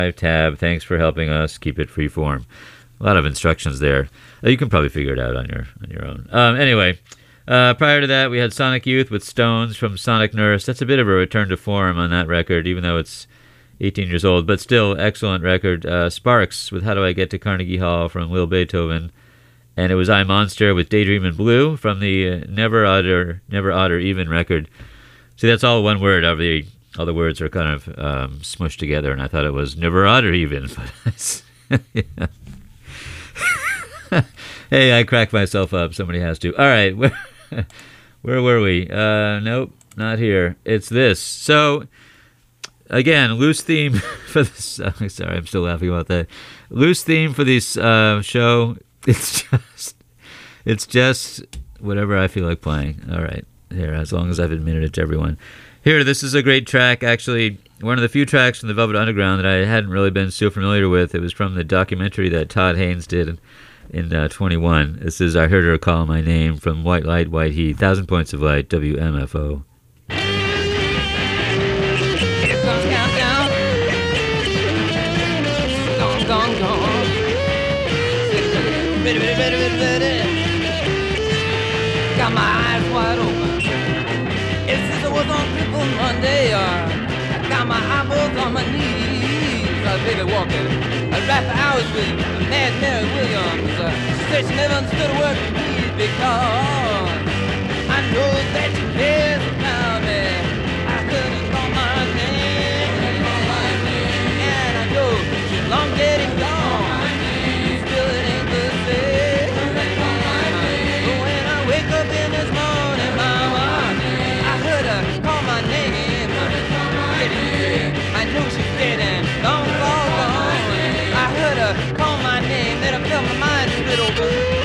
tab. Thanks for helping us keep it freeform. A lot of instructions there. You can probably figure it out on your own. Anyway, prior to that, we had Sonic Youth with Stones from Sonic Nurse. That's a bit of a return to form on that record, even though it's 18 years old, but still excellent record. Sparks with How Do I Get to Carnegie Hall from Will Beethoven. And it was I Monster with Daydream in Blue from the Never Odd or Even record. See, that's all one word. All the words are kind of smushed together, and I thought it was Never Odd or Even. But yeah. Hey, I cracked myself up. Somebody has to. All right, where were we? Nope, not here. It's this. So, again, loose theme for this. Sorry, I'm still laughing about that. Loose theme for this show. It's just whatever I feel like playing. All right, here, as long as I've admitted it to everyone. Here, this is a great track, actually, one of the few tracks from the Velvet Underground that I hadn't really been so familiar with. It was from the documentary that Todd Haynes did in 21. This is I Heard Her Call My Name from White Light, White Heat, 1,000 Points of Light, WMFO. Got my eyes wide open. It says I was on Triple Monday. I got my eyeballs on my knees. I was baby walking. I rap for hours with Mad Mary Williams. She said she never understood a word from me because I know that she cares about me. I heard her call my name, and I know she's long dead and gone. Still it ain't the same. But when I wake up in this morning, mama, I heard her call my name. I know she's dead and long gone. I heard her call my name, then I felt my mind split open.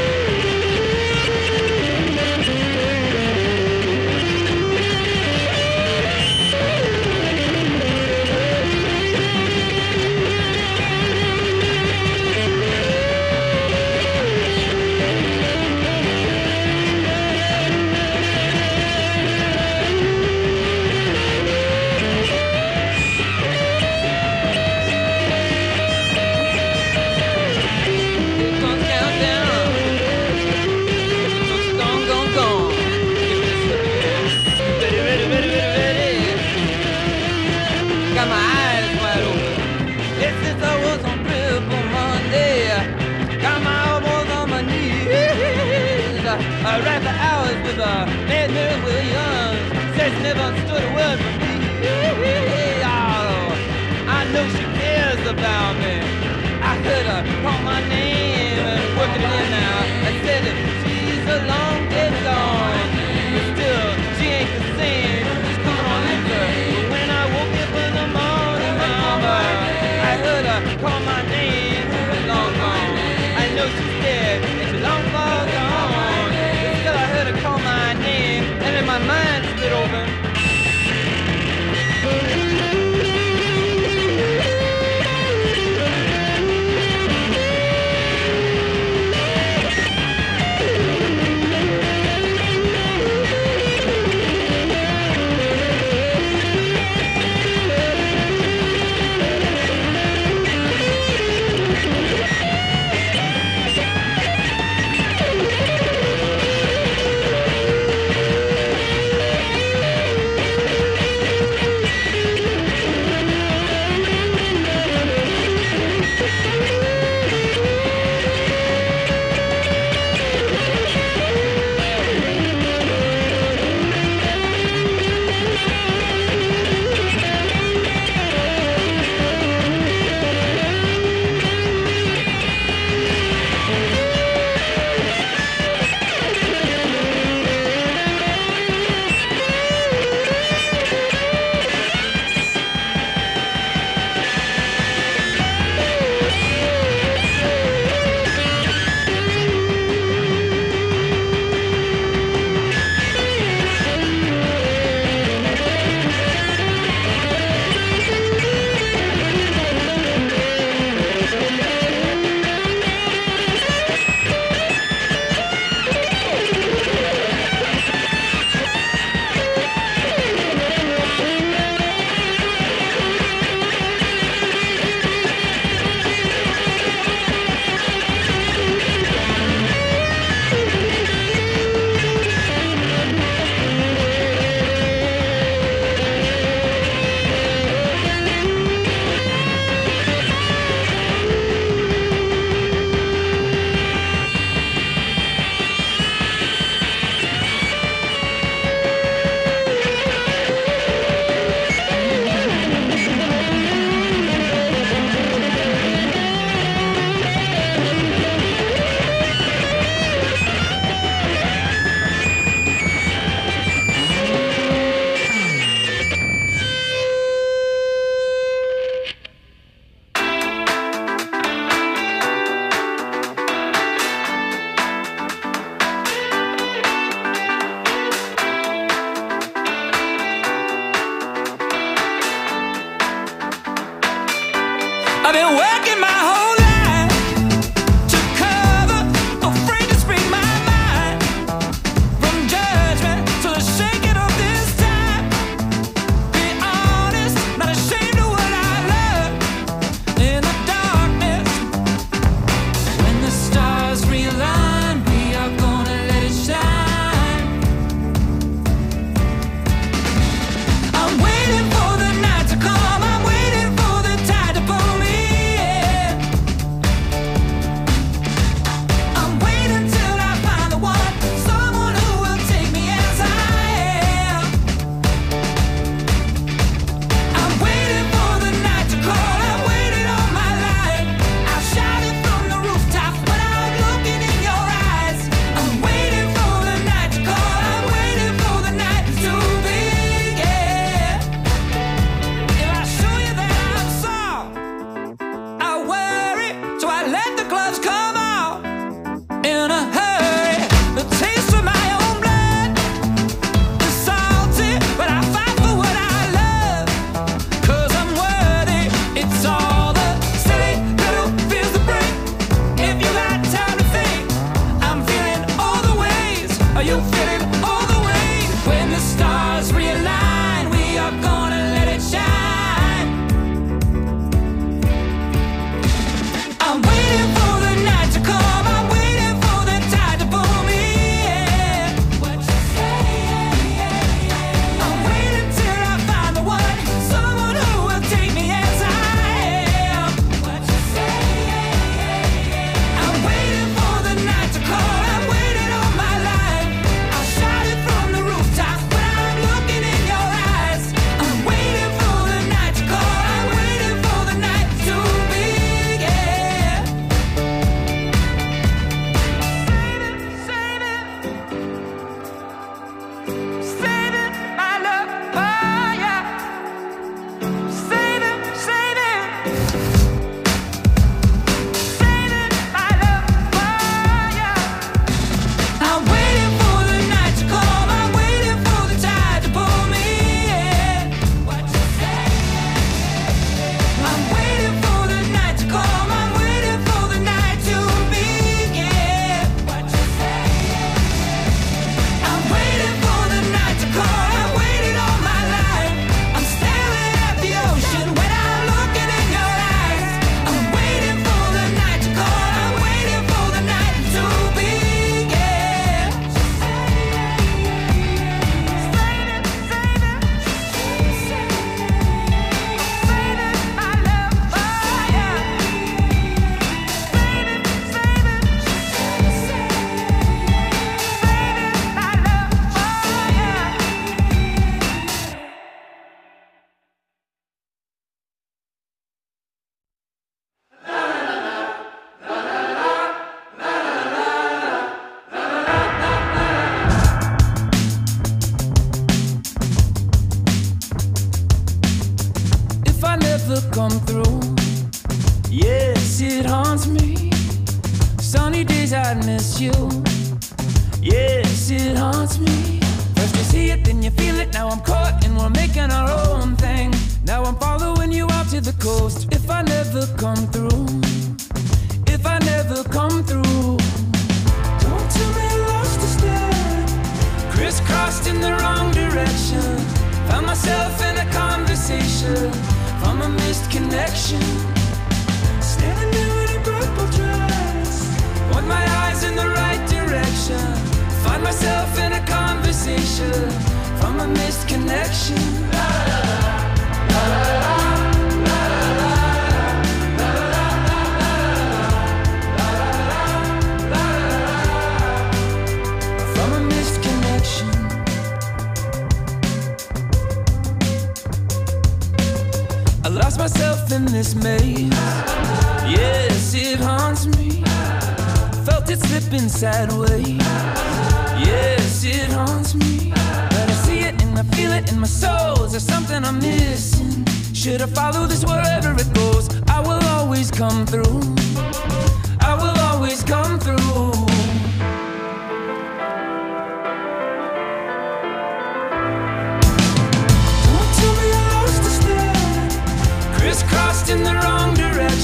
I rap for hours with Mad Mary Williams. Says never understood a word from me. Oh, I know she cares about me. I heard her call my name and working it in now. I said that she's a long dead gone, but still she ain't the same. She's coming on later. But when I woke up in the morning, mama, I heard her call my name. Long gone. I know she's dead and she's long far gone. I heard her call my name, and then my mind split open. I've been working my whole life to cover, afraid to speak my mind. From judgment to the shaking of this time. Be honest, not ashamed of what I love. In the darkness, when the stars realign, we are gonna let it shine. I'm waiting for the night to come. I'm waiting for the tide to pull me in. I'm waiting till I find the one, someone who will take me as I am. I'm waiting for the night to call. I've waited all my life. I'll shout it from the rooftops when I'm looking in your eyes. I'm waiting for the night to call. I'm waiting for the night to begin. If I show you that I'm soft, I worry, so I let the gloves come off in a hurry. The taste of my own blood is salty, but I fight for what I love, 'cause I'm worthy. It's all the silly little fears that break. If you got time to think, I'm feeling all the ways. Are you feeling all the ways? When the stars realign, we are gonna let it shine. I'm waiting for the night to come. I'm waiting for the tide to pull me in. What you say? I'm waiting till I find the one, someone who will take me as I am. What you say? I'm waiting for the night to call. I've waited all my life. I'll shout it from the rooftops when I'm looking in your eyes. I'm waiting for the night to call. I'm waiting for the night to begin. Save it, save it, my love for ya. Save it, save it, my love for ya. I'm waiting for the night to come. I'm waiting for the tide to pull me in. What you say? I'm waiting for the night to come. I'm waiting for the night to begin. What you say? I'm waiting for the night to come. I've waited all my life. I'm staring at the ocean when I'm looking in your eyes. I'm waiting for the night to come. I'm waiting for the night to begin. Save it, my love for ya. Save it, my love for ya. If I never come through, yes, it haunts me. Sunny days I miss you, yes, it haunts me. First you see it, then you feel it. Now I'm caught and we're making our own thing. Now I'm following you out to the coast. If I never come through, if I never come through, don't tell me I lost a step. Crisscrossed in the wrong direction. Found myself in a conversation from a missed connection. Standing there in a purple dress, point my eyes in the right direction. Find myself in a conversation from a missed connection. From a missed connection. I lost myself in this maze. Yes, it haunts me. Felt it slipping sideways. Yes, it haunts me. But I see it and I feel it in my soul. Is there something I'm missing? Should I follow this wherever it goes? I will always come through. I will always come through. Don't tell me I lost a step. Crisscrossed in the wrong direction.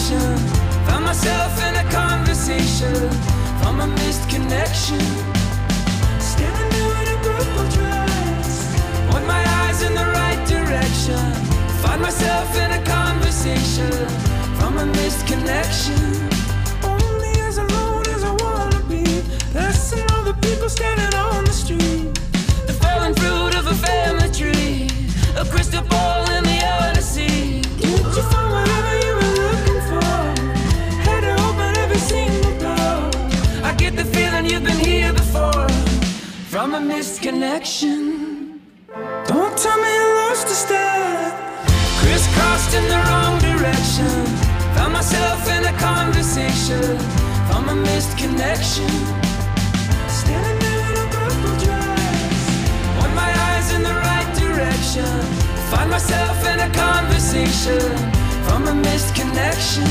myself in a conversation from a missed connection. Standing there in a purple dress, point my eyes in the right direction. Find myself in a conversation from a missed connection. Only as alone as I wanna be, less than all the people standing on the street. The fallen fruit of a family tree, a crystal ball in the Odyssey. Did you find whatever you were looking for? Had to open every single door. I get the feeling you've been here before, from a missed connection. Don't tell me you lost a step, crisscrossed in the wrong direction. Found myself in a conversation from a missed connection. Standing there in a purple dress, point my eyes in the right direction. Find myself in a conversation from a missed connection.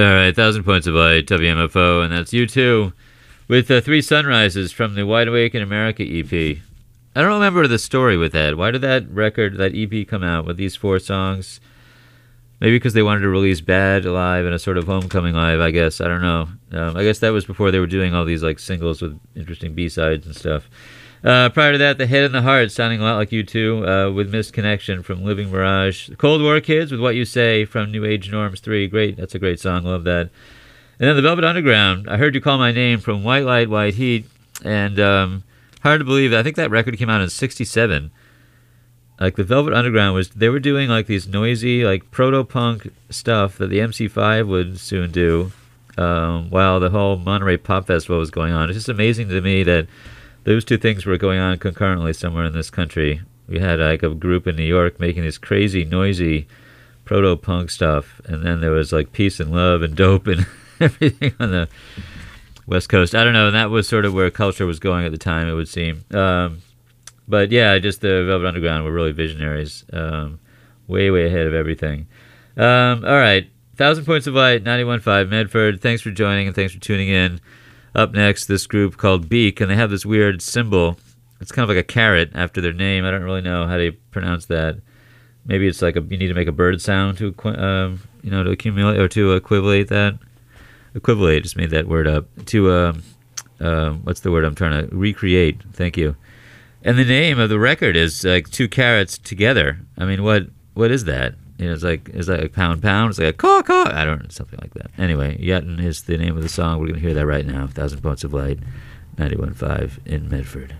All right, 1,000 Points of Light, WMFO, and that's U2 with Three Sunrises from the Wide Awake in America EP. I don't remember the story with that. Why did that record, that EP, come out with these 4 songs? Maybe because they wanted to release Bad live and a sort of Homecoming live, I guess. I don't know. I guess that was before they were doing all these like singles with interesting B-sides and stuff. Prior to that, The Head and the Heart, sounding a lot like U2, with Missed Connection from Living Mirage. The Cold War Kids with What You Say from New Age Norms 3. Great, that's a great song, love that. And then The Velvet Underground, I Heard You Call My Name from White Light, White Heat. And hard to believe, I think that record came out in 1967. Like the Velvet Underground they were doing like these noisy, like proto-punk stuff that the MC5 would soon do, while the whole Monterey Pop Festival was going on. It's just amazing to me that those two things were going on concurrently somewhere in this country. We had like a group in New York making this crazy, noisy proto-punk stuff, and then there was like Peace and Love and Dope and everything on the West Coast. I don't know, and that was sort of where culture was going at the time, it would seem. But yeah, just the Velvet Underground were really visionaries, way ahead of everything. All right, 1,000 Points of Light, 91.5 Medford. Thanks for joining and thanks for tuning in. Up next, this group called Beak, and they have this weird symbol. It's kind of like a carrot after their name. I don't really know how to pronounce that. Maybe it's like you need to make a bird sound to to accumulate or to equivalate that. Equivalate, just made that word up. To what's the word I'm trying to recreate? Thank you. And the name of the record is like 2 carrots together. I mean, what is that? It's like, is that like pound? It's like a caw caw. I don't know, something like that. Anyway, Yutton is the name of the song. We're gonna hear that right now. 1,000 Points of Light, 91.5 in Medford.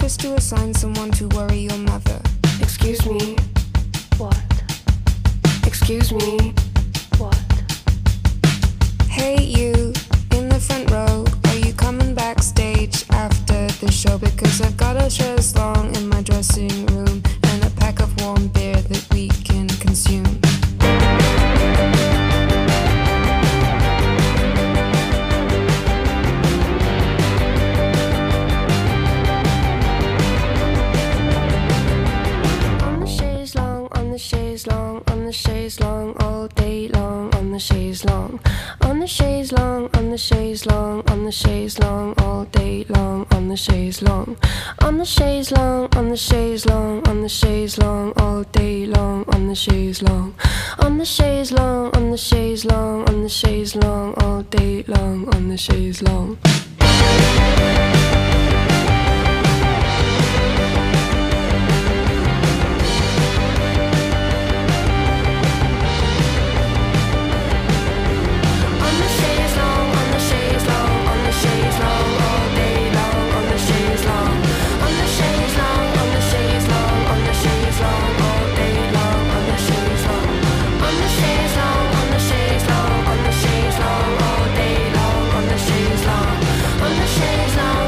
just to assign someone to worry your mother. Excuse me. What? Excuse me. What? Hey you, in the front row, are you coming backstage after the show? Because I've got a chaise long in my dressing room and a pack of warm beer that we can consume. On the chaise long, on the chaise long, all day long, on the chaise long, on the chaise long, on the chaise long, on the chaise long, all day long, on the chaise long, on the chaise long, on the chaise long, on the chaise long, all day long, on the chaise long, on the chaise long, on the chaise long, on the chaise long, all day long, on the chaise long. On the chaise long,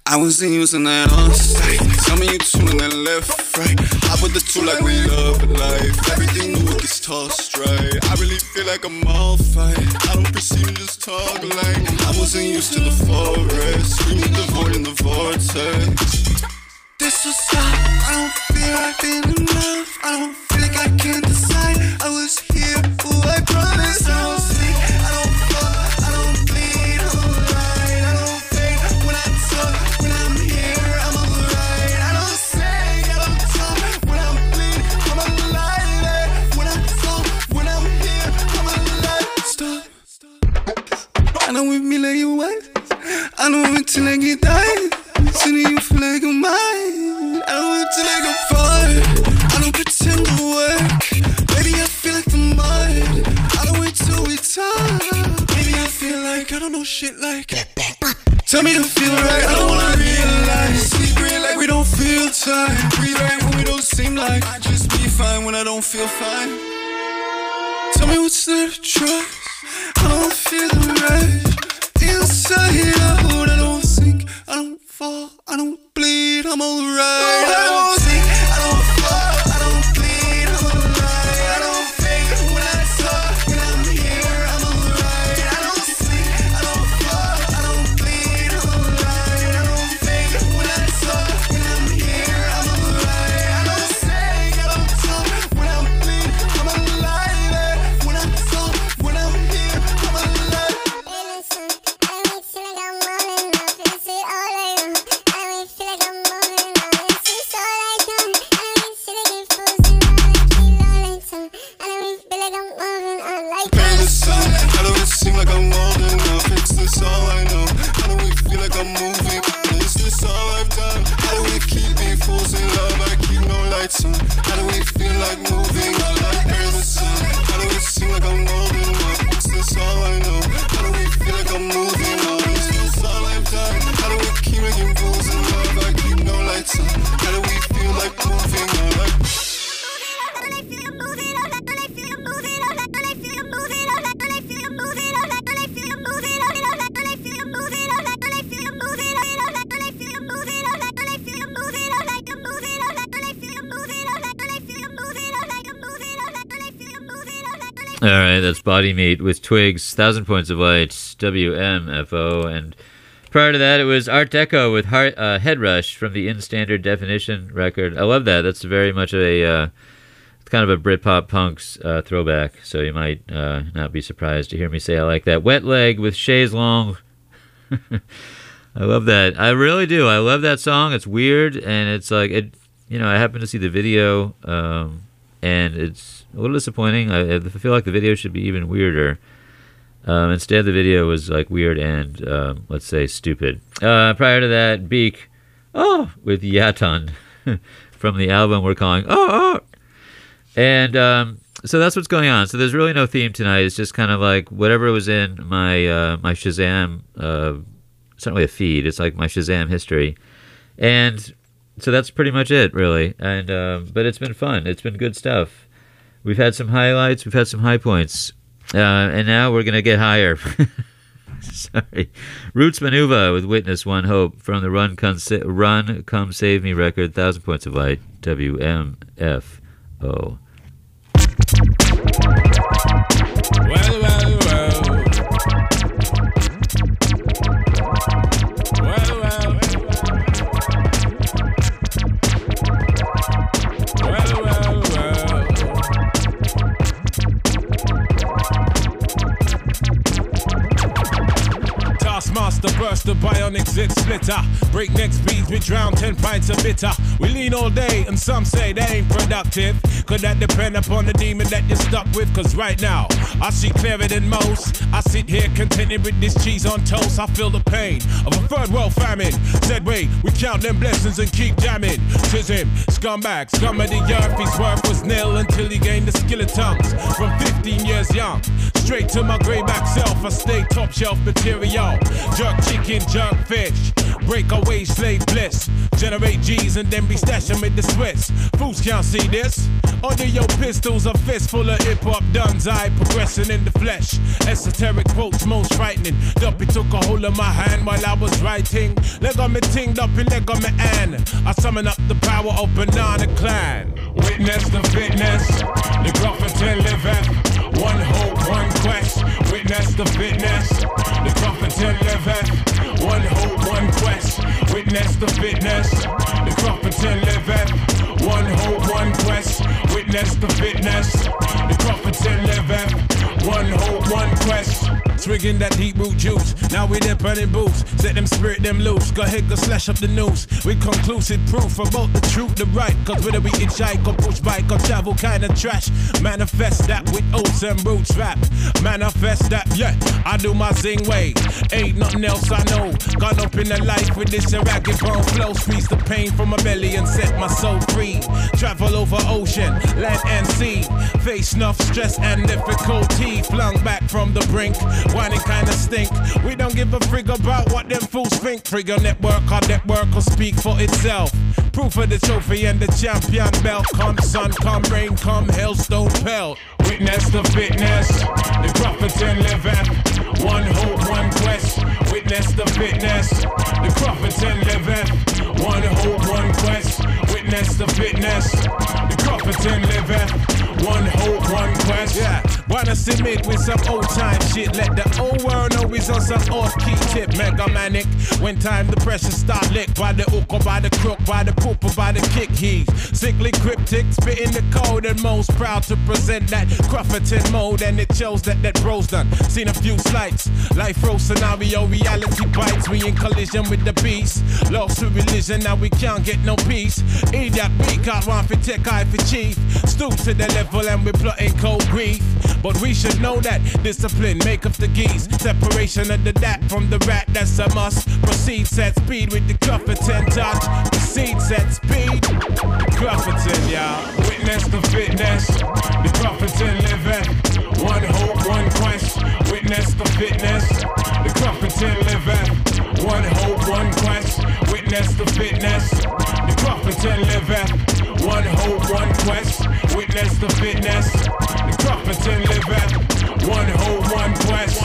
I wasn't using that on sight. Tell me you two and then left, right. I put the two like we love life. Everything new gets tossed right. I really feel like I'm all fight. I don't perceive, just talk like I wasn't used to the forest. Screaming the void in the vortex. This was stop. I don't feel like being enough. I don't feel like I can't decide. I was here, ooh, I promise. I don't sleep, I don't fall, I don't bleed. I'm alright, I don't fake when I talk. When I'm here, I'm alright. I don't say, I don't talk. When I'm bleed, I'm alive. When I talk, when I'm here, I'm alive. Stop. I know with me like you was. I know until I get died. Till you feel like I'm mine. I don't wait till I go far. I don't pretend to work. Baby, I feel like the mud. I don't wait till we talk. Baby, I feel like I don't know shit like. Tell me to feel right. I don't wanna realize. Secret like we don't feel time. Breathe right when we don't seem like. I just be fine when I don't feel fine. Tell me what's there to trust. I don't feel the rush. Inside out, I don't sink, I don't fall, I don't bleed, I'm alright. I don't sink, I don't fall, I don't bleed, I'm alright. I don't fake when I talk, when I'm here, I'm alright. I don't sink, I don't fall, I don't bleed, I'm alright. I don't fake when I talk, when I'm here, I'm alright. I don't sink, I don't talk, when I'm bleed, I'm alive. When I talk, when I'm here, I'm alive. Seem like I'm old enough. It's this all I know. How do we feel like I'm moving? Is this all I've done? How do we keep being fools in love? I keep no lights on. How do we feel like moving? I like hear the sun. How do we seem like I'm old enough? Is this all I know? How do we feel like I'm moving on? Is this all I've done? How do we keep making fools in love? I keep no lights on. How do we feel like moving on? Like All right, that's Body Meat with Twigs, 1,000 Points of Light, WMFO. And prior to that, it was Art Deco with Head Rush from the In Standard Definition record. I love that. That's very much a kind of a Britpop punks throwback, so you might not be surprised to hear me say I like that. Wet Leg with Chaise Longue. I love that. I really do. I love that song. It's weird, and it's like, I happened to see the video, and it's a little disappointing. I feel like the video should be even weirder. Instead, the video was like weird and, let's say, stupid. Prior to that, Beak, with Yaton from the album we're calling And so that's what's going on. So there's really no theme tonight. It's just kind of like whatever was in my my Shazam. It's not really a feed. It's like my Shazam history, and so that's pretty much it, really. And but it's been fun. It's been good stuff. We've had some highlights. We've had some high points, and now we're gonna get higher. Sorry, Roots Manuva with Witness One Hope from the Run Come Save Me record, 1,000 Points of Light, WMFO. Well. Taskmaster burst the bionic zit splitter. Breakneck speeds, we drown 10 pints of bitter. We lean all day and some say that ain't productive. Could that depend upon the demon that you're stuck with? Cause right now, I see clearer than most. I sit here contented with this cheese on toast. I feel the pain of a third world famine. Said wait, we count them blessings and keep jamming. Tis him, scumbag, scum of the earth. His worth was nil until he gained the skill of tongues. From 15 years young, straight to my greyback self. I stay top shelf material. Jerk chicken, jerk fish. Break away slave bliss. Generate G's and then be stashing with the Swiss. Fools can't see this. Audio pistols, a fistful of hip-hop duns. I progressing in the flesh. Esoteric quotes, most frightening. Duppy took a hold of my hand while I was writing. Leg on me ting, Duppy, leg on me an. I summon up the power of Banana Clan. Witness the fitness, the Grafferton liveth. One hope, one quest. Witness the fitness, the Grafferton liveth. One hope, one quest. Witness the fitness, the Grafferton liveth. One hope, one quest. Witness the fitness, the Grafferton liveth. One hope, one quest. Swigging that deep root juice. Now we dip in boots. Set them spirit them loose. Go ahead, go slash up the news. With conclusive proof about the truth, the right. Cause whether we hitchhike or push bike or travel kind of trash. Manifest that with oats and roots rap. Manifest that, yeah, I do my zing way. Ain't nothing else I know. Gone up in the life with this ragged bone flow. Squeeze the pain from my belly and set my soul free. Travel over ocean, land and sea. Face enough stress and difficulty. Flung back from the brink. Whining kinda stink. We don't give a frig about what them fools think. Frig your network, our network will speak for itself. Proof of the trophy and the champion belt. Come sun, come rain, come hailstone pelt. Witness the fitness, the Grafferton liveth. One hope, one quest. Witness the fitness, the Grafferton liveth. One hope, one quest. Witness the fitness, the Grafferton liveth. One hope, one quest. Yeah, wanna submit with some old time shit. Let the old world know we's on some off-key tip. Mega manic. When time the pressure start lick. By the hook or by the crook, by the poop or by the kick. He's sickly cryptic, spitting the code and most proud to present that Grafferton mode. And it shows that bro's done. Seen a few slights. Life row scenario, reality bites. We in collision with the beast. Lost to religion, now we can't get no peace. Idiot, we can't run for tech, eye for chief. Stoop to the level and we're plotting cold grief. But we should know that discipline make up the geese. Separation of the dat from the rat, that's a must. Proceed, set speed with the Grafferton touch. Proceed, set speed. Grafferton, y'all. Witness the fitness, the Grafferton liveth. One hope, one quest. Witness the fitness, the Grafferton liveth. One hope, one quest. Witness the fitness, the Grafferton liveth. One hope, one quest. Witness the fitness, the Grafferton liveth. One hope, one quest.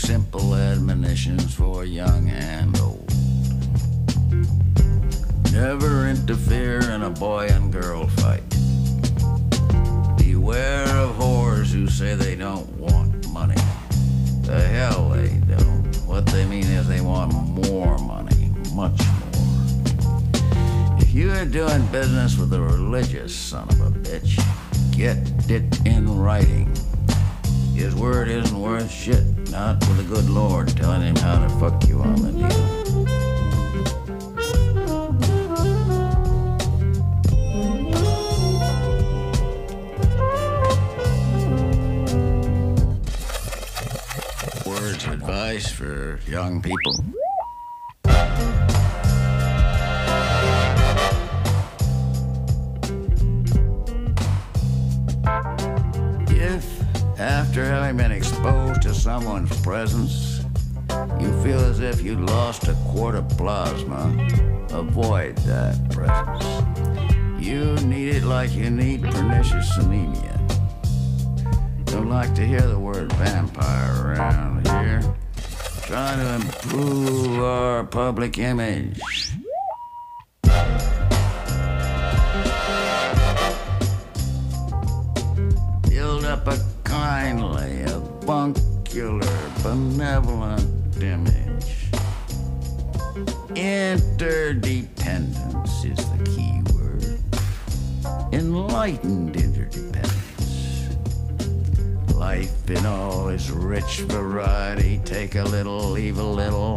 simple admonitions for young and old. Never interfere in a boy and girl fight. Beware of whores who say they don't want money. The hell they don't. What they mean is they want more money, much more. If you are doing business with a religious son of a bitch, get it in writing. His word isn't worth shit, not with the good Lord telling him how to fuck you on the deal. Words of advice for young people. If, after having been exposed to someone's presence, you feel as if you lost a quart of plasma, avoid that presence. You need it like you need pernicious anemia. Don't like to hear the word vampire around here. Trying to improve our public image. Build up a kindly, avuncular, benevolent image. Interdependence is the key word. Enlightened interdependence. Life in all its rich variety, take a little, leave a little.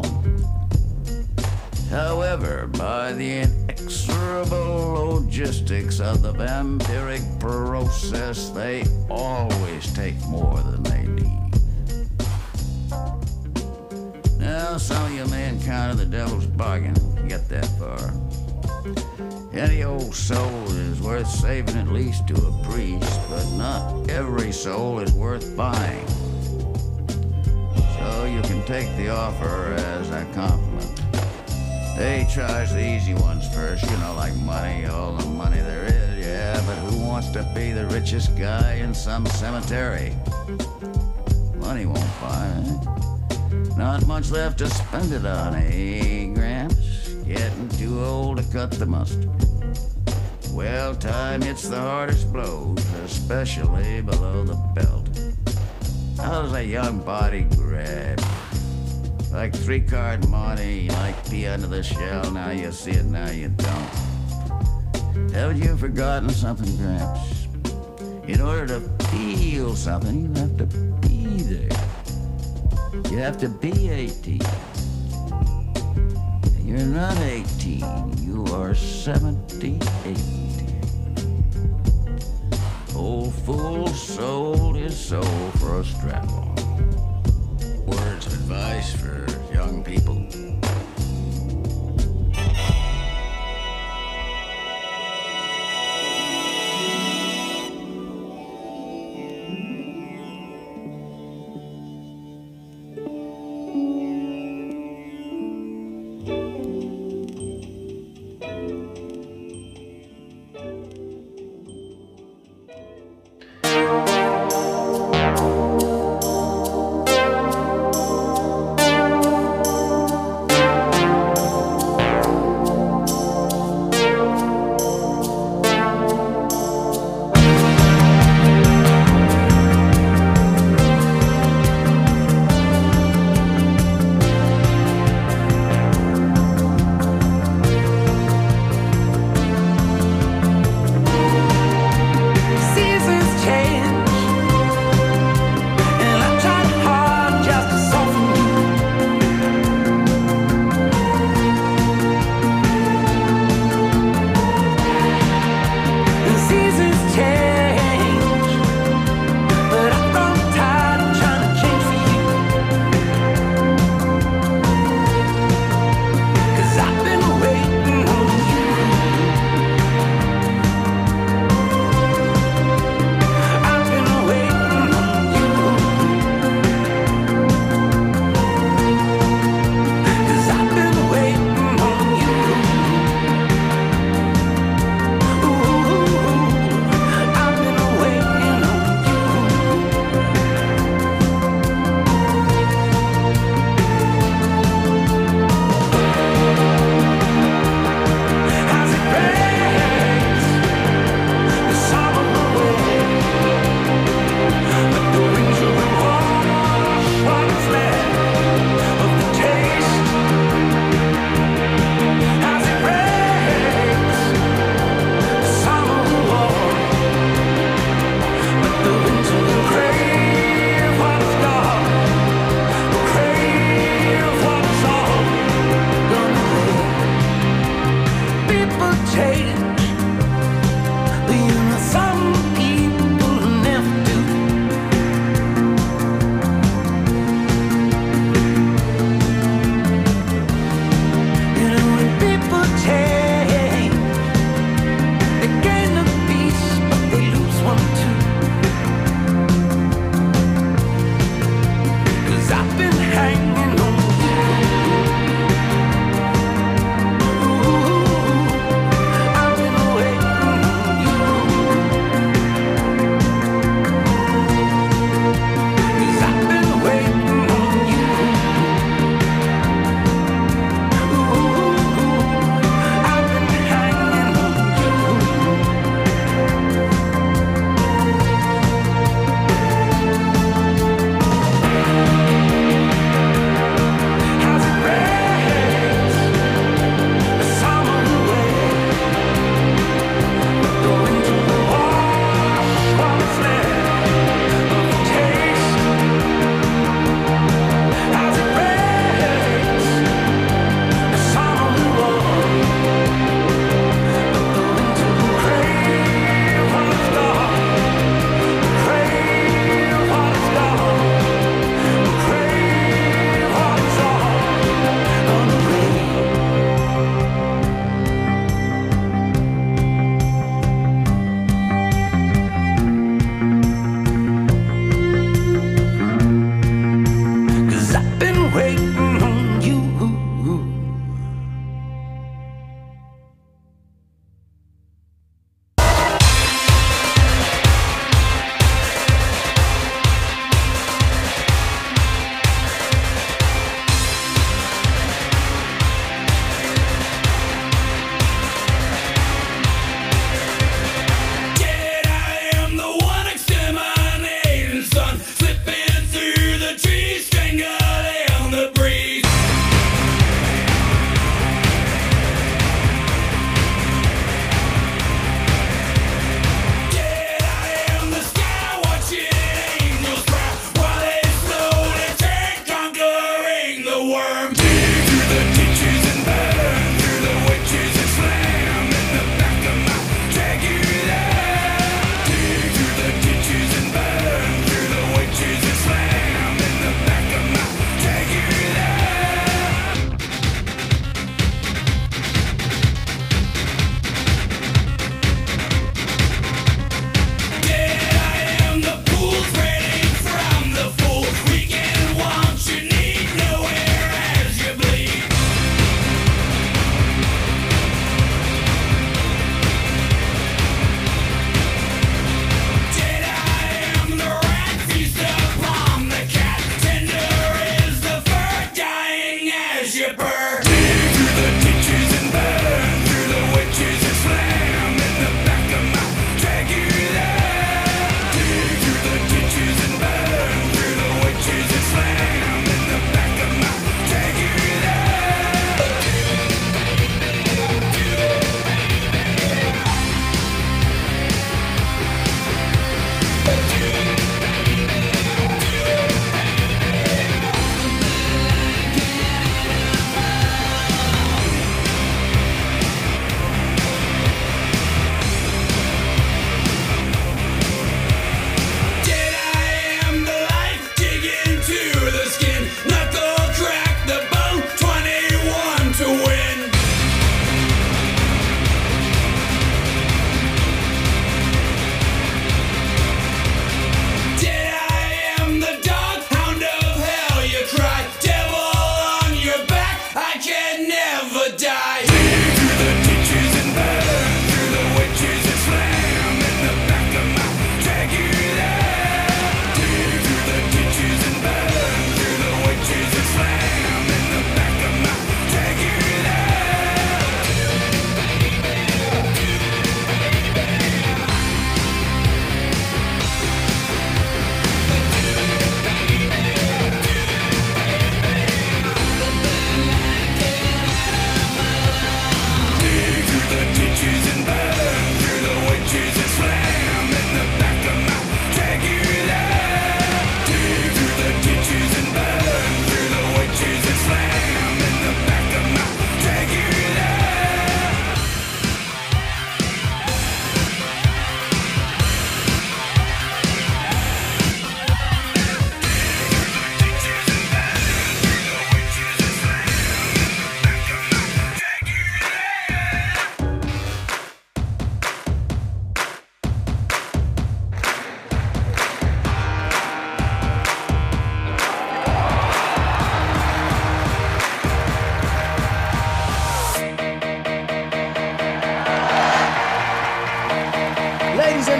However, by the inexorable logistics of the vampiric process, they always take more than they need. Now, some of you may encounter the devil's bargain. Get that far. Any old soul is worth saving at least to a priest, but not every soul is worth buying. So you can take the offer as a compliment. They charge the easy ones first, you know, like money, all the money there is, yeah, but who wants to be the richest guy in some cemetery? Money won't buy, eh? Not much left to spend it on, eh, Gramps? Getting too old to cut the mustard. Well, time hits the hardest blows, especially below the belt. How does a young body grab? Like 3-card money, like pee under the shell, now you see it, now you don't. Haven't you forgotten something, Gramps? In order to feel something, you have to be there. You have to be 18. You're not 18, you are 78. Old fool sold his soul for a strap-on. Words of advice for young people.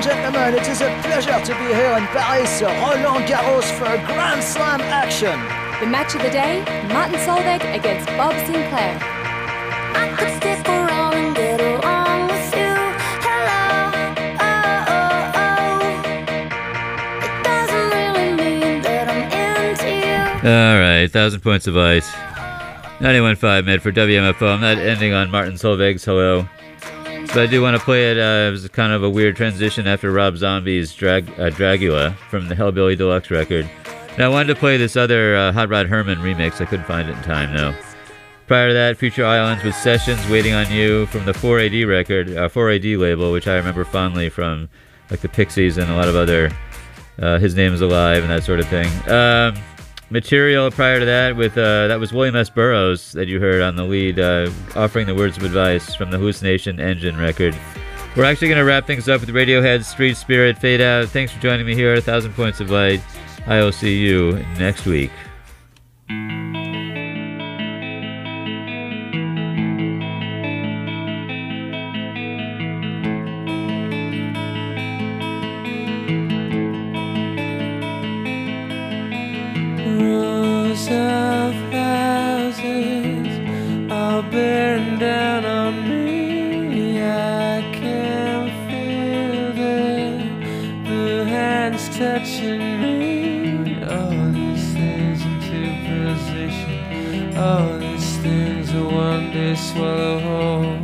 gentlemen, it is a pleasure to be here in Paris, Roland Garros for Grand Slam action. The match of the day, Martin Solveig against Bob Sinclair. I could stick around and get along with you. Hello, oh, oh, oh. It doesn't really mean that I'm into you. All right, 1,000 Points of Ice. 91.5 Medford WMFO. I'm not ending on Martin Solveig's Hello. But I do want to play it. It was kind of a weird transition after Rob Zombie's Dragula from the Hellbilly Deluxe record. Now I wanted to play this other Hot Rod Herman remix. I couldn't find it in time, though. Prior to that, Future Islands with Sessions, Waiting on You from the 4AD record, 4AD label, which I remember fondly from like the Pixies and a lot of other His Name is Alive and that sort of thing. Material prior to that with that was William S. Burroughs that you heard on the lead, offering the words of advice from the Hallucination Engine record. We're actually going to wrap things up with Radiohead's Street Spirit, Fade Out. Thanks for joining me here at 1,000 Points of Light. I'll see you next week. Rows of houses all bearing down on me. I can feel the hands touching me. All these things into position. All these things are one day swallow whole.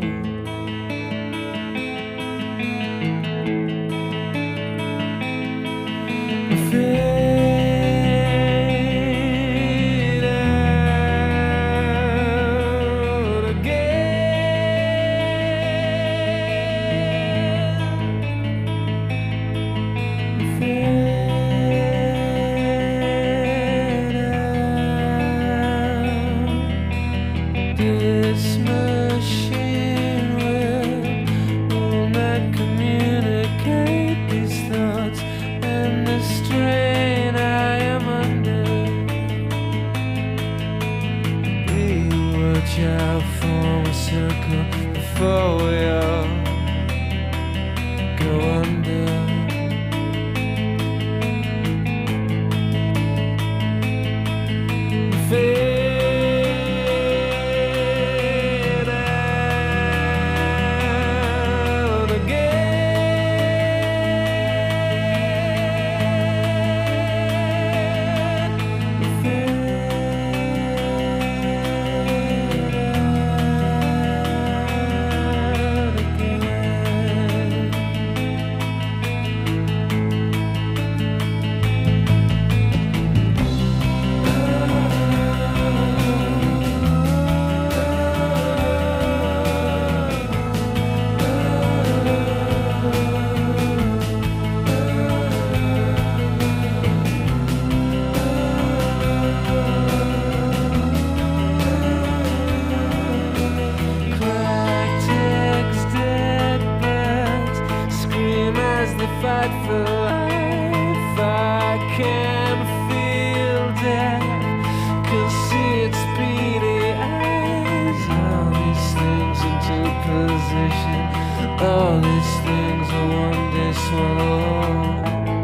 This machine will not communicate these thoughts and the strain I am under. We watch out, form a circle before we all go under. Fight for life, I can feel death, can see its beady eyes. All these things into position, all these things are one day swallowed.